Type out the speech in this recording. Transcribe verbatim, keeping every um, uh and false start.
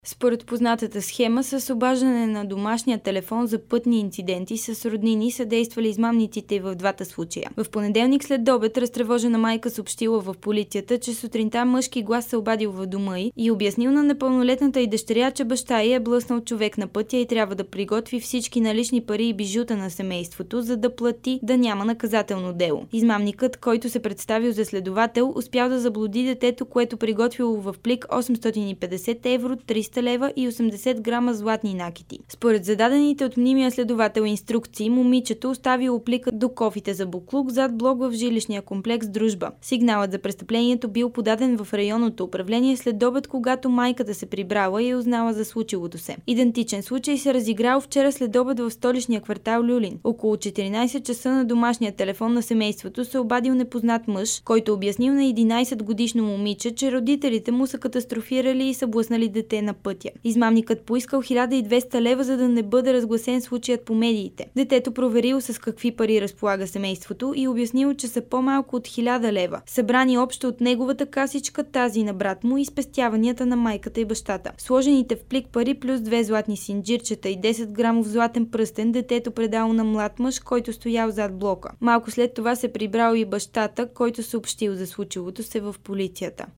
Според познатата схема с обаждане на домашния телефон за пътни инциденти с роднини са действали измамниците и в двата случая. В понеделник след обед разтревожена майка съобщила в полицията, че сутринта мъжки глас се обадил в дома й и обяснил на непълнолетната й дъщеря, че баща й е блъснал човек на пътя и трябва да приготви всички налични пари и бижута на семейството, за да плати, да няма наказателно дело. Измамникът, който се представил за следовател, успял да заблуди детето, което приготвило в плик осемстотин и петдесет евро, триста лева и осемдесет грама златни накити. Според зададените от мнимия следовател инструкции, момичето оставило плика до кофите за буклук зад блок в жилищния комплекс Дружба. Сигналът за престъплението бил подаден в районното управление след обед, когато майката се прибрала и е узнала за случилото се. Идентичен случай се разиграл вчера след обед в столичния квартал Люлин. Около четиринайсет часа на домашния телефон на семейството се обадил непознат мъж, който обяснил на единайсет годишно момиче, че родителите му са катастрофирали и са блъснали дете на пътя. Измамникът поискал хиляда и двеста лева, за да не бъде разгласен случаят по медиите. Детето проверил с какви пари разполага семейството и обяснил, че са по-малко от хиляда лева. Събрани общо от неговата касичка, тази на брат му и спестяванията на майката и бащата. Сложените в плик пари плюс две златни синджирчета и десет грамов златен пръстен детето предало на млад мъж, който стоял зад блока. Малко след това се прибрал и бащата, който съобщил за случилото се в полицията.